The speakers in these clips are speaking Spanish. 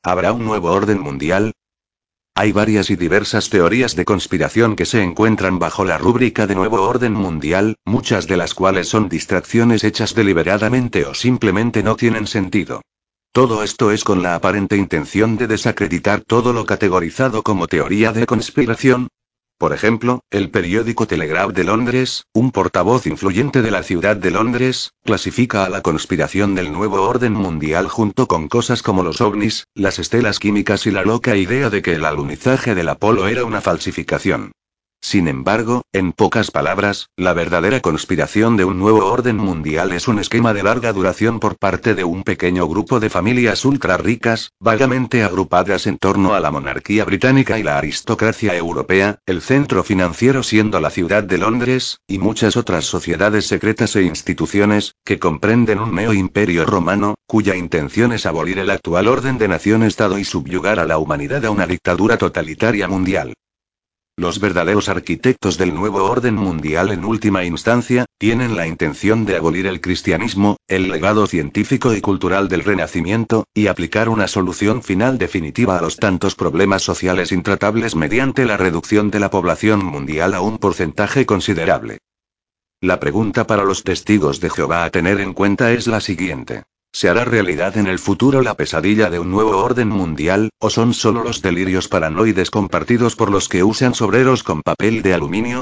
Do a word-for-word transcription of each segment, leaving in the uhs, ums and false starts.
¿Habrá un nuevo orden mundial? Hay varias y diversas teorías de conspiración que se encuentran bajo la rúbrica de nuevo orden mundial, muchas de las cuales son distracciones hechas deliberadamente o simplemente no tienen sentido. Todo esto es con la aparente intención de desacreditar todo lo categorizado como teoría de conspiración. Por ejemplo, el periódico Telegraph de Londres, un portavoz influyente de la ciudad de Londres, clasifica a la conspiración del nuevo orden mundial junto con cosas como los ovnis, las estelas químicas y la loca idea de que el alunizaje del Apolo era una falsificación. Sin embargo, en pocas palabras, la verdadera conspiración de un nuevo orden mundial es un esquema de larga duración por parte de un pequeño grupo de familias ultra ricas, vagamente agrupadas en torno a la monarquía británica y la aristocracia europea, el centro financiero siendo la ciudad de Londres, y muchas otras sociedades secretas e instituciones, que comprenden un neo imperio romano, cuya intención es abolir el actual orden de nación-estado y subyugar a la humanidad a una dictadura totalitaria mundial. Los verdaderos arquitectos del nuevo orden mundial en última instancia, tienen la intención de abolir el cristianismo, el legado científico y cultural del Renacimiento, y aplicar una solución final definitiva a los tantos problemas sociales intratables mediante la reducción de la población mundial a un porcentaje considerable. La pregunta para los testigos de Jehová a tener en cuenta es la siguiente. ¿Se hará realidad en el futuro la pesadilla de un nuevo orden mundial, o son solo los delirios paranoides compartidos por los que usan sombreros con papel de aluminio?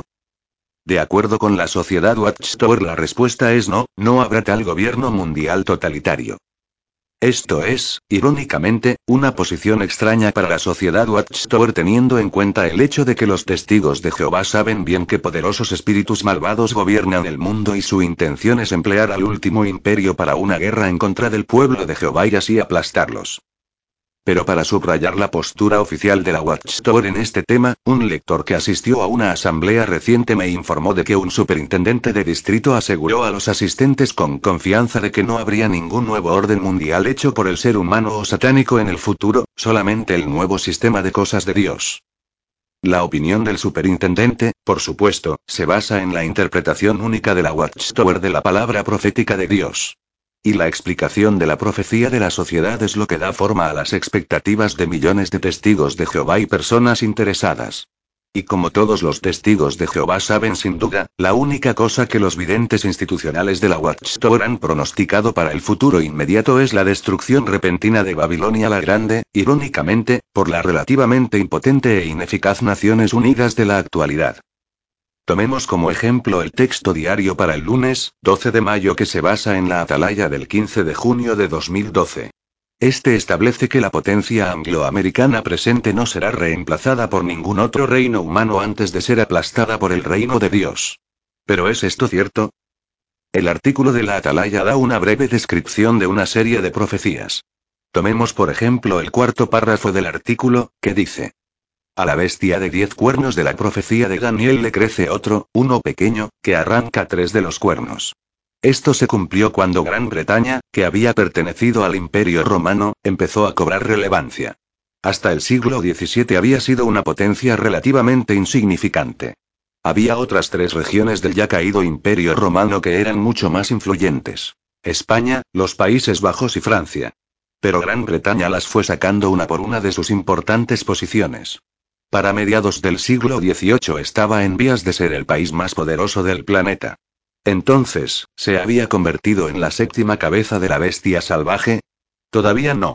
De acuerdo con la sociedad Watchtower, la respuesta es no, no habrá tal gobierno mundial totalitario. Esto es, irónicamente, una posición extraña para la sociedad Watchtower teniendo en cuenta el hecho de que los testigos de Jehová saben bien que poderosos espíritus malvados gobiernan el mundo y su intención es emplear al último imperio para una guerra en contra del pueblo de Jehová y así aplastarlos. Pero para subrayar la postura oficial de la Watchtower en este tema, un lector que asistió a una asamblea reciente me informó de que un superintendente de distrito aseguró a los asistentes con confianza de que no habría ningún nuevo orden mundial hecho por el ser humano o satánico en el futuro, solamente el nuevo sistema de cosas de Dios. La opinión del superintendente, por supuesto, se basa en la interpretación única de la Watchtower de la palabra profética de Dios. Y la explicación de la profecía de la sociedad es lo que da forma a las expectativas de millones de testigos de Jehová y personas interesadas. Y como todos los testigos de Jehová saben sin duda, la única cosa que los videntes institucionales de la Watchtower han pronosticado para el futuro inmediato es la destrucción repentina de Babilonia la Grande, irónicamente, por la relativamente impotente e ineficaz Naciones Unidas de la actualidad. Tomemos como ejemplo el texto diario para el lunes, doce de mayo que se basa en la atalaya del quince de junio de dos mil doce. Este establece que la potencia angloamericana presente no será reemplazada por ningún otro reino humano antes de ser aplastada por el reino de Dios. ¿Pero es esto cierto? El artículo de la atalaya da una breve descripción de una serie de profecías. Tomemos por ejemplo el cuarto párrafo del artículo, que dice: a la bestia de diez cuernos de la profecía de Daniel le crece otro, uno pequeño, que arranca tres de los cuernos. Esto se cumplió cuando Gran Bretaña, que había pertenecido al Imperio Romano, empezó a cobrar relevancia. Hasta el siglo diecisiete había sido una potencia relativamente insignificante. Había otras tres regiones del ya caído Imperio Romano que eran mucho más influyentes: España, los Países Bajos y Francia. Pero Gran Bretaña las fue sacando una por una de sus importantes posiciones. Para mediados del siglo dieciocho estaba en vías de ser el país más poderoso del planeta. Entonces, ¿se había convertido en la séptima cabeza de la bestia salvaje? Todavía no.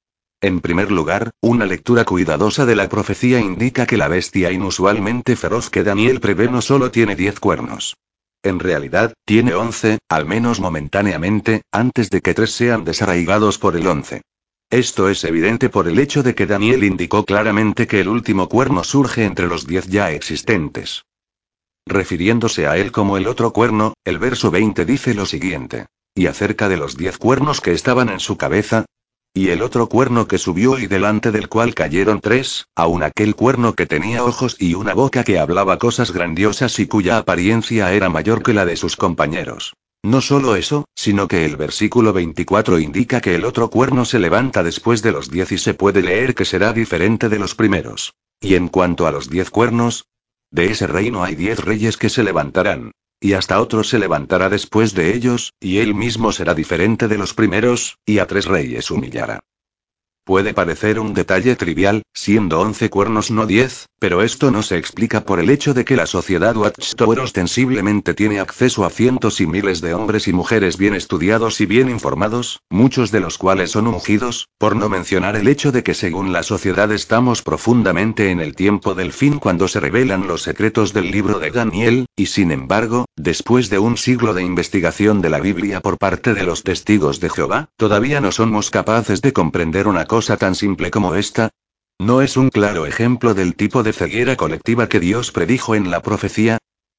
En primer lugar, una lectura cuidadosa de la profecía indica que la bestia inusualmente feroz que Daniel prevé no solo tiene diez cuernos. En realidad, tiene once, al menos momentáneamente, antes de que tres sean desarraigados por el once. Esto es evidente por el hecho de que Daniel indicó claramente que el último cuerno surge entre los diez ya existentes. Refiriéndose a él como el otro cuerno, el verso veinte dice lo siguiente: y acerca de los diez cuernos que estaban en su cabeza, y el otro cuerno que subió y delante del cual cayeron tres, aun aquel cuerno que tenía ojos y una boca que hablaba cosas grandiosas y cuya apariencia era mayor que la de sus compañeros. No solo eso, sino que el versículo veinticuatro indica que el otro cuerno se levanta después de los diez y se puede leer que será diferente de los primeros. Y en cuanto a los diez cuernos, de ese reino hay diez reyes que se levantarán. Y hasta otro se levantará después de ellos, y él mismo será diferente de los primeros, y a tres reyes humillará. Puede parecer un detalle trivial, siendo once cuernos no diez, pero esto no se explica por el hecho de que la sociedad Watchtower ostensiblemente tiene acceso a cientos y miles de hombres y mujeres bien estudiados y bien informados, muchos de los cuales son ungidos, por no mencionar el hecho de que según la sociedad estamos profundamente en el tiempo del fin cuando se revelan los secretos del libro de Daniel, y sin embargo, después de un siglo de investigación de la Biblia por parte de los testigos de Jehová, todavía no somos capaces de comprender una cosa tan simple como esta. ¿No es un claro ejemplo del tipo de ceguera colectiva que Dios predijo en la profecía?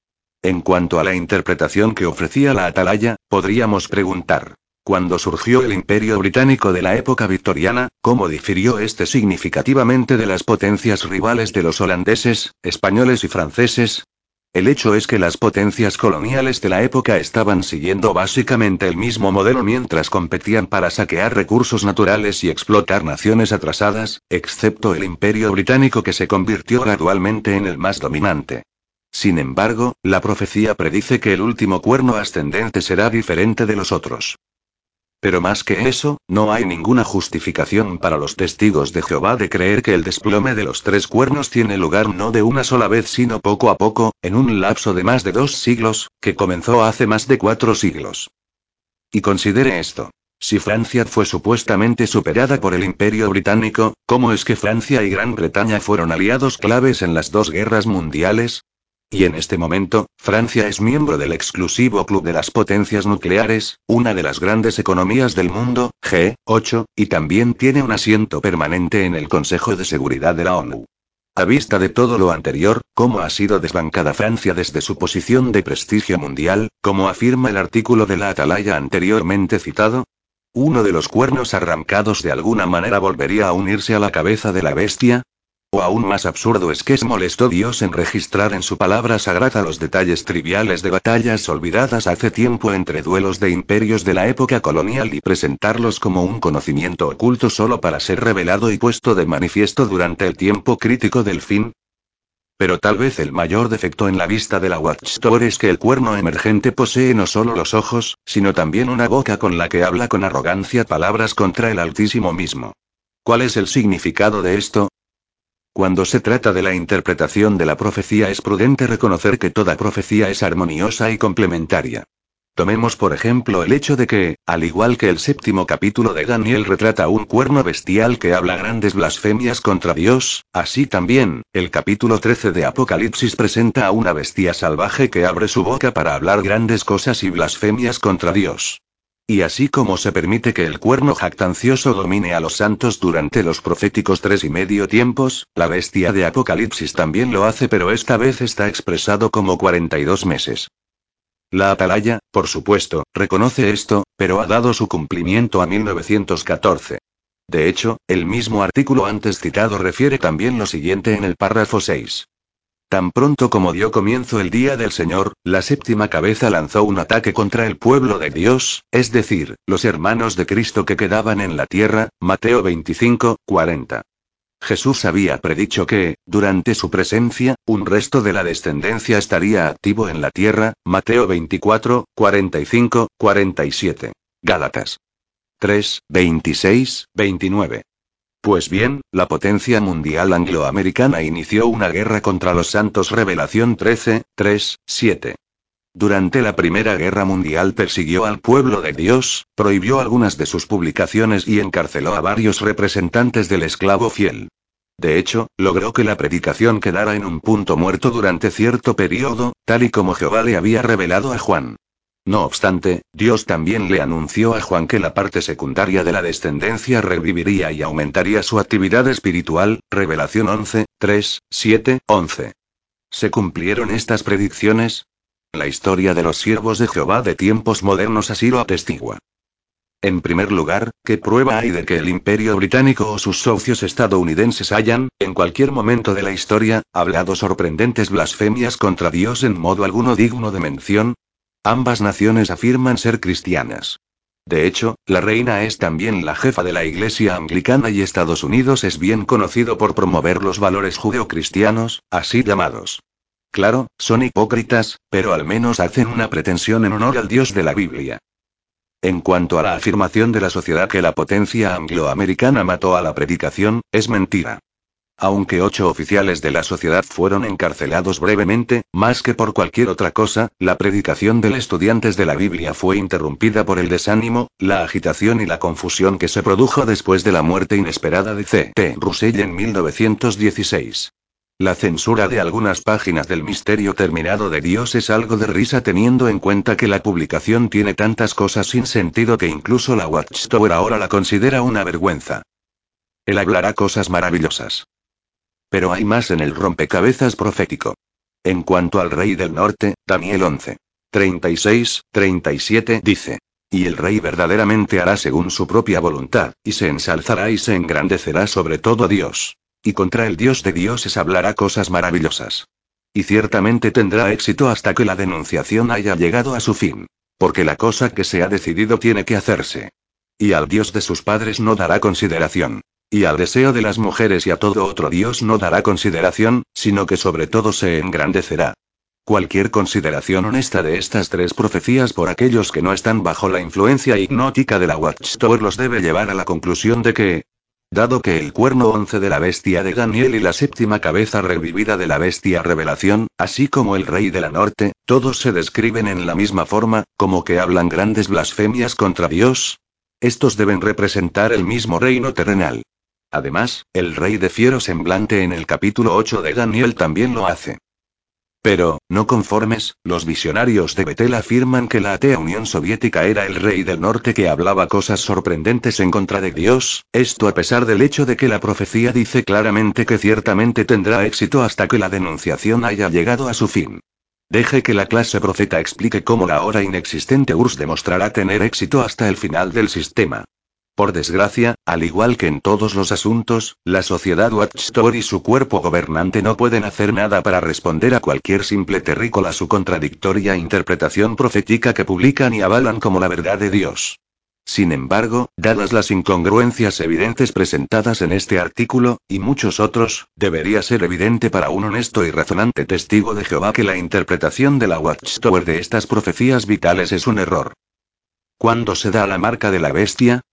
En cuanto a la interpretación que ofrecía la atalaya, podríamos preguntar: cuando surgió el Imperio Británico de la época victoriana, ¿cómo difirió este significativamente de las potencias rivales de los holandeses, españoles y franceses? El hecho es que las potencias coloniales de la época estaban siguiendo básicamente el mismo modelo mientras competían para saquear recursos naturales y explotar naciones atrasadas, excepto el Imperio Británico que se convirtió gradualmente en el más dominante. Sin embargo, la profecía predice que el último cuerno ascendente será diferente de los otros. Pero más que eso, no hay ninguna justificación para los testigos de Jehová de creer que el desplome de los tres cuernos tiene lugar no de una sola vez sino poco a poco, en un lapso de más de dos siglos, que comenzó hace más de cuatro siglos. Y considere esto. Si Francia fue supuestamente superada por el Imperio Británico, ¿cómo es que Francia y Gran Bretaña fueron aliados claves en las dos guerras mundiales? Y en este momento, Francia es miembro del exclusivo Club de las Potencias Nucleares, una de las grandes economías del mundo, G ocho, y también tiene un asiento permanente en el Consejo de Seguridad de la ONU. A vista de todo lo anterior, ¿cómo ha sido desbancada Francia desde su posición de prestigio mundial, como afirma el artículo de la Atalaya anteriormente citado? ¿Uno de los cuernos arrancados de alguna manera volvería a unirse a la cabeza de la bestia? O aún más absurdo es que se molestó Dios en registrar en su palabra sagrada los detalles triviales de batallas olvidadas hace tiempo entre duelos de imperios de la época colonial y presentarlos como un conocimiento oculto solo para ser revelado y puesto de manifiesto durante el tiempo crítico del fin. Pero tal vez el mayor defecto en la vista de la Watchtower es que el cuerno emergente posee no solo los ojos, sino también una boca con la que habla con arrogancia palabras contra el Altísimo mismo. ¿Cuál es el significado de esto? Cuando se trata de la interpretación de la profecía es prudente reconocer que toda profecía es armoniosa y complementaria. Tomemos por ejemplo el hecho de que, al igual que el séptimo capítulo de Daniel retrata un cuerno bestial que habla grandes blasfemias contra Dios, así también, el capítulo trece de Apocalipsis presenta a una bestia salvaje que abre su boca para hablar grandes cosas y blasfemias contra Dios. Y así como se permite que el cuerno jactancioso domine a los santos durante los proféticos tres y medio tiempos, la bestia de Apocalipsis también lo hace, pero esta vez está expresado como cuarenta y dos meses. La Atalaya, por supuesto, reconoce esto, pero ha dado su cumplimiento a mil novecientos catorce. De hecho, el mismo artículo antes citado refiere también lo siguiente en el párrafo seis. Tan pronto como dio comienzo el día del Señor, la séptima cabeza lanzó un ataque contra el pueblo de Dios, es decir, los hermanos de Cristo que quedaban en la tierra, Mateo veinticinco, cuarenta. Jesús había predicho que, durante su presencia, un resto de la descendencia estaría activo en la tierra, Mateo veinticuatro, cuarenta y cinco, cuarenta y siete. Gálatas tres, veintiséis, veintinueve. Pues bien, la potencia mundial angloamericana inició una guerra contra los santos. Revelación trece, tres, siete. Durante la Primera Guerra Mundial persiguió al pueblo de Dios, prohibió algunas de sus publicaciones y encarceló a varios representantes del esclavo fiel. De hecho, logró que la predicación quedara en un punto muerto durante cierto periodo, tal y como Jehová le había revelado a Juan. No obstante, Dios también le anunció a Juan que la parte secundaria de la descendencia reviviría y aumentaría su actividad espiritual. Revelación once, tres, siete, once. ¿Se cumplieron estas predicciones? La historia de los siervos de Jehová de tiempos modernos así lo atestigua. En primer lugar, ¿qué prueba hay de que el Imperio Británico o sus socios estadounidenses hayan, en cualquier momento de la historia, hablado sorprendentes blasfemias contra Dios en modo alguno digno de mención? Ambas naciones afirman ser cristianas. De hecho, la reina es también la jefa de la Iglesia Anglicana y Estados Unidos es bien conocido por promover los valores judeocristianos, así llamados. Claro, son hipócritas, pero al menos hacen una pretensión en honor al Dios de la Biblia. En cuanto a la afirmación de la sociedad que la potencia angloamericana mató a la predicación, es mentira. Aunque ocho oficiales de la sociedad fueron encarcelados brevemente, más que por cualquier otra cosa, la predicación de los estudiantes de la Biblia fue interrumpida por el desánimo, la agitación y la confusión que se produjo después de la muerte inesperada de C T Russell en mil novecientos dieciséis. La censura de algunas páginas del Misterio Terminado de Dios es algo de risa teniendo en cuenta que la publicación tiene tantas cosas sin sentido que incluso la Watchtower ahora la considera una vergüenza. Él hablará cosas maravillosas. Pero hay más en el rompecabezas profético. En cuanto al rey del norte, Daniel once. treinta y seis, treinta y siete dice. Y el rey verdaderamente hará según su propia voluntad, y se ensalzará y se engrandecerá sobre todo Dios. Y contra el Dios de dioses hablará cosas maravillosas. Y ciertamente tendrá éxito hasta que la denunciación haya llegado a su fin. Porque la cosa que se ha decidido tiene que hacerse. Y al Dios de sus padres no dará consideración. Y al deseo de las mujeres y a todo otro Dios no dará consideración, sino que sobre todo se engrandecerá. Cualquier consideración honesta de estas tres profecías por aquellos que no están bajo la influencia hipnótica de la Watchtower los debe llevar a la conclusión de que, dado que el cuerno once de la bestia de Daniel y la séptima cabeza revivida de la bestia revelación, así como el rey de la norte, todos se describen en la misma forma, como que hablan grandes blasfemias contra Dios, estos deben representar el mismo reino terrenal. Además, el rey de fiero semblante en el capítulo ocho de Daniel también lo hace. Pero, no conformes, los visionarios de Betel afirman que la atea Unión Soviética era el rey del norte que hablaba cosas sorprendentes en contra de Dios, esto a pesar del hecho de que la profecía dice claramente que ciertamente tendrá éxito hasta que la denunciación haya llegado a su fin. Deje que la clase profeta explique cómo la ahora inexistente U R S S demostrará tener éxito hasta el final del sistema. Por desgracia, al igual que en todos los asuntos, la sociedad Watchtower y su cuerpo gobernante no pueden hacer nada para responder a cualquier simple terrícola su contradictoria interpretación profética que publican y avalan como la verdad de Dios. Sin embargo, dadas las incongruencias evidentes presentadas en este artículo, y muchos otros, debería ser evidente para un honesto y razonante testigo de Jehová que la interpretación de la Watchtower de estas profecías vitales es un error. ¿Cuándo se da la marca de la bestia?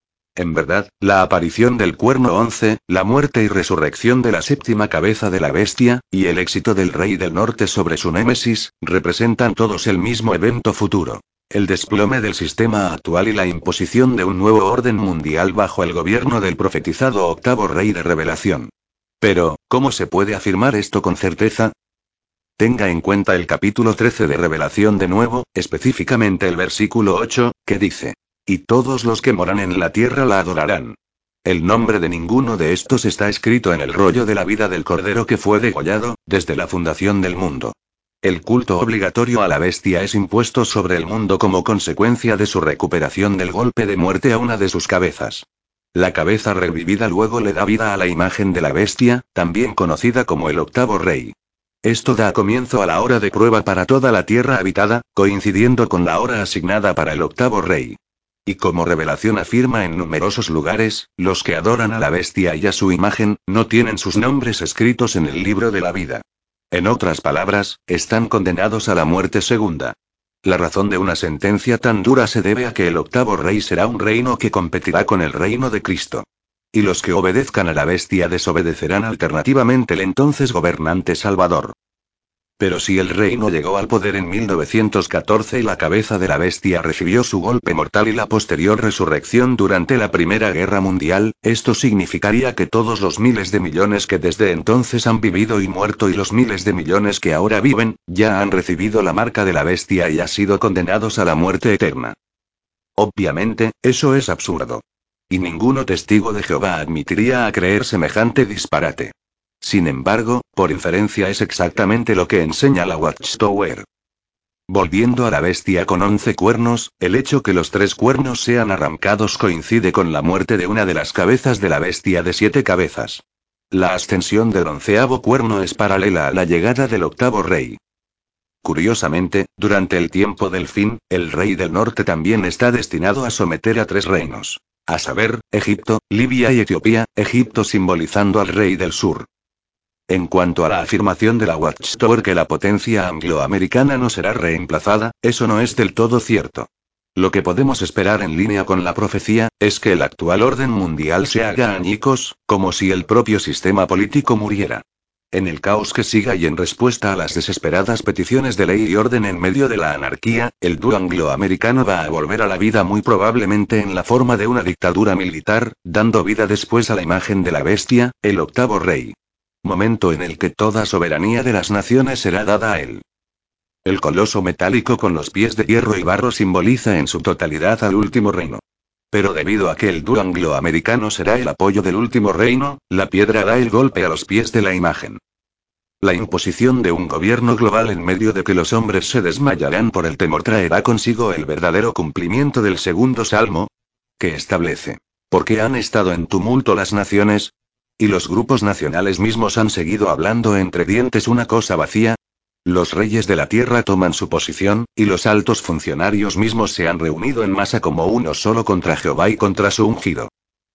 En verdad, la aparición del cuerno once, la muerte y resurrección de la séptima cabeza de la bestia, y el éxito del rey del norte sobre su némesis, representan todos el mismo evento futuro. El desplome del sistema actual y la imposición de un nuevo orden mundial bajo el gobierno del profetizado octavo rey de revelación. Pero, ¿cómo se puede afirmar esto con certeza? Tenga en cuenta el capítulo trece de Revelación de nuevo, específicamente el versículo ocho, que dice. Y todos los que moran en la tierra la adorarán. El nombre de ninguno de estos está escrito en el rollo de la vida del Cordero que fue degollado, desde la fundación del mundo. El culto obligatorio a la bestia es impuesto sobre el mundo como consecuencia de su recuperación del golpe de muerte a una de sus cabezas. La cabeza revivida luego le da vida a la imagen de la bestia, también conocida como el octavo rey. Esto da comienzo a la hora de prueba para toda la tierra habitada, coincidiendo con la hora asignada para el octavo rey. Y como Revelación afirma en numerosos lugares, los que adoran a la bestia y a su imagen, no tienen sus nombres escritos en el libro de la vida. En otras palabras, están condenados a la muerte segunda. La razón de una sentencia tan dura se debe a que el octavo rey será un reino que competirá con el reino de Cristo. Y los que obedezcan a la bestia desobedecerán alternativamente al entonces gobernante Salvador. Pero si el reino llegó al poder en mil novecientos catorce y la cabeza de la bestia recibió su golpe mortal y la posterior resurrección durante la Primera Guerra Mundial, esto significaría que todos los miles de millones que desde entonces han vivido y muerto y los miles de millones que ahora viven, ya han recibido la marca de la bestia y han sido condenados a la muerte eterna. Obviamente, eso es absurdo. Y ninguno testigo de Jehová admitiría a creer semejante disparate. Sin embargo, por inferencia es exactamente lo que enseña la Watchtower. Volviendo a la bestia con once cuernos, el hecho que los tres cuernos sean arrancados coincide con la muerte de una de las cabezas de la bestia de siete cabezas. La ascensión del onceavo cuerno es paralela a la llegada del octavo rey. Curiosamente, durante el tiempo del fin, el rey del norte también está destinado a someter a tres reinos. A saber, Egipto, Libia y Etiopía, Egipto simbolizando al rey del sur. En cuanto a la afirmación de la Watchtower que la potencia angloamericana no será reemplazada, eso no es del todo cierto. Lo que podemos esperar en línea con la profecía, es que el actual orden mundial se haga añicos, como si el propio sistema político muriera. En el caos que siga y en respuesta a las desesperadas peticiones de ley y orden en medio de la anarquía, el dúo angloamericano va a volver a la vida muy probablemente en la forma de una dictadura militar, dando vida después a la imagen de la bestia, el octavo rey. Momento en el que toda soberanía de las naciones será dada a él. El coloso metálico con los pies de hierro y barro simboliza en su totalidad al último reino. Pero debido a que el dúo angloamericano será el apoyo del último reino, la piedra da el golpe a los pies de la imagen. La imposición de un gobierno global en medio de que los hombres se desmayarán por el temor traerá consigo el verdadero cumplimiento del segundo salmo, que establece: ¿por qué han estado en tumulto las naciones? ¿Y los grupos nacionales mismos han seguido hablando entre dientes una cosa vacía? Los reyes de la tierra toman su posición, y los altos funcionarios mismos se han reunido en masa como uno solo contra Jehová y contra su ungido.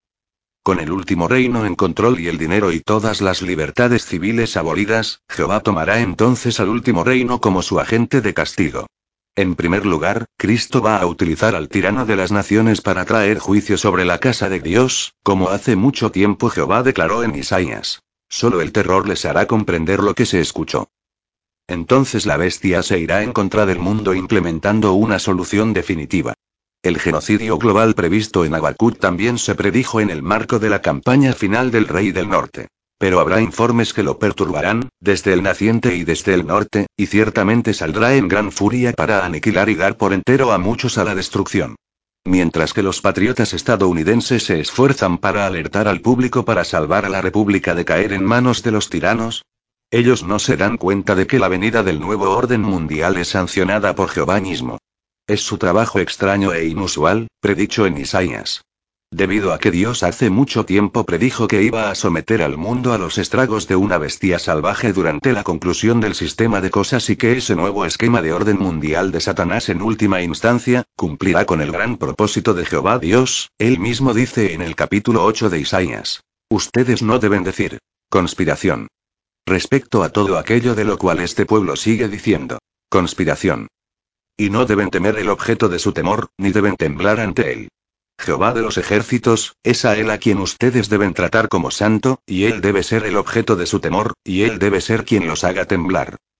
Con el último reino en control y el dinero y todas las libertades civiles abolidas, Jehová tomará entonces al último reino como su agente de castigo. En primer lugar, Cristo va a utilizar al tirano de las naciones para traer juicio sobre la casa de Dios, como hace mucho tiempo Jehová declaró en Isaías. Solo el terror les hará comprender lo que se escuchó. Entonces la bestia se irá en contra del mundo implementando una solución definitiva. El genocidio global previsto en Habacuc también se predijo en el marco de la campaña final del Rey del Norte. Pero habrá informes que lo perturbarán, desde el naciente y desde el norte, y ciertamente saldrá en gran furia para aniquilar y dar por entero a muchos a la destrucción. Mientras que los patriotas estadounidenses se esfuerzan para alertar al público para salvar a la República de caer en manos de los tiranos, ellos no se dan cuenta de que la venida del nuevo orden mundial es sancionada por Jehová mismo. Es su trabajo extraño e inusual, predicho en Isaías. Debido a que Dios hace mucho tiempo predijo que iba a someter al mundo a los estragos de una bestia salvaje durante la conclusión del sistema de cosas y que ese nuevo esquema de orden mundial de Satanás en última instancia, cumplirá con el gran propósito de Jehová Dios, él mismo dice en el capítulo ocho de Isaías. Ustedes no deben decir conspiración. Respecto a todo aquello de lo cual este pueblo sigue diciendo conspiración. Y no deben temer el objeto de su temor, ni deben temblar ante él. Jehová de los ejércitos, es a él a quien ustedes deben tratar como santo, y él debe ser el objeto de su temor, y él debe ser quien los haga temblar.